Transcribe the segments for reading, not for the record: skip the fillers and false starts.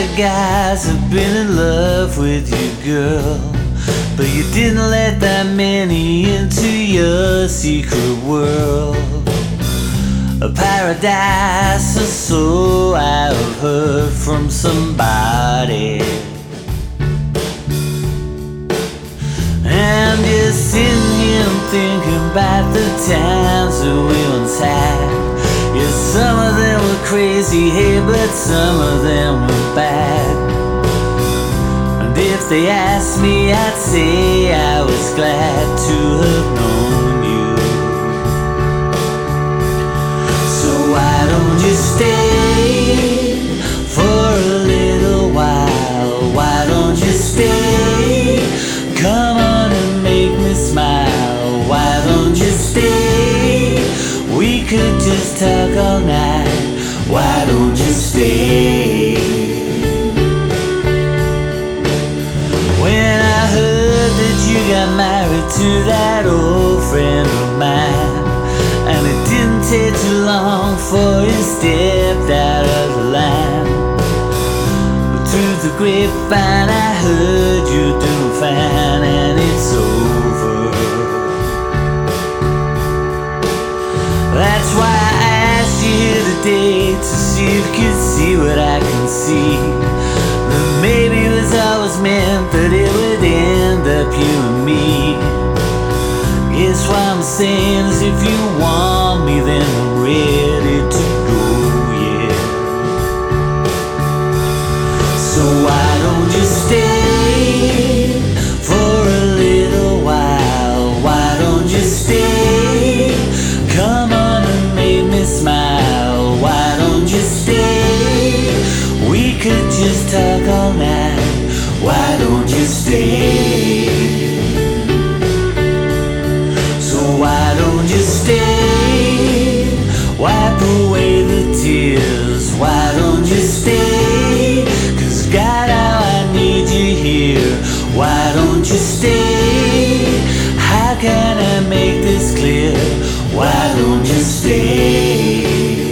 of guys have been in love with you, girl, but you didn't let that many into your secret world. A paradise or so I've heard from somebody. And you're sitting here thinking about the times that we once had. Yeah, some of them were crazy, hey, but some of them were bad. And if they asked me, I'd say I was glad to have known you. So why don't you stay for a little while? Why don't you stay? Come on and make me smile. Why don't you stay? We could just talk all night. Why don't you stay? When I heard that you got married to that old friend of mine, and it didn't take too long for you stepped out of the line. But through the grapevine I heard you doing fine, and it's over. That's why I asked you here today, to see if you could see what I can see. That maybe it was always meant that it would end up you and me. Guess what I'm saying is, if you want me, then I'm ready to go, yeah. So why don't you stay for a little while? Why don't you stay? Come on and make me smile. Why don't you stay? We could just talk all night. Why don't you stay? Why don't you stay? Wipe away the tears. Why don't you stay? 'Cause God, how I need you here. Why don't you stay? How can I make this clear? Why don't you stay?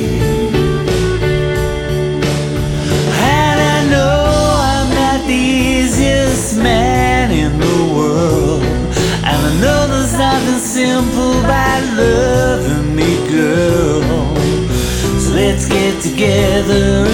And I know I'm not the easiest man in the world, and I know there's nothing simple about loving me, girl. So let's get together